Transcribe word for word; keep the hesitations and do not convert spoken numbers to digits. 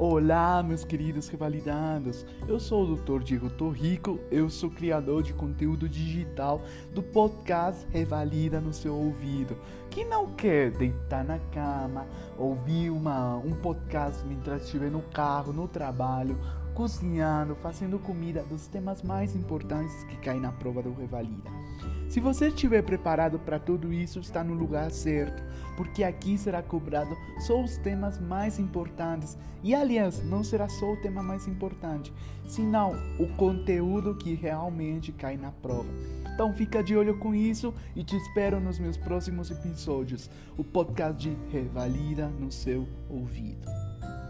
Olá, meus queridos revalidados, eu sou o doutor Diego Torrico, eu sou criador de conteúdo digital do podcast Revalida no seu ouvido. Quem não quer deitar na cama, ouvir uma, um podcast enquanto estiver no carro, no trabalho, cozinhando, fazendo comida, dos temas mais importantes que caem na prova do Revalida. Se você estiver preparado para tudo isso, está no lugar certo, porque aqui será cobrado só os temas mais importantes. E aliás, não será só o tema mais importante, senão o conteúdo que realmente cai na prova. Então fica de olho com isso e te espero nos meus próximos episódios, o podcast de Revalida no seu ouvido.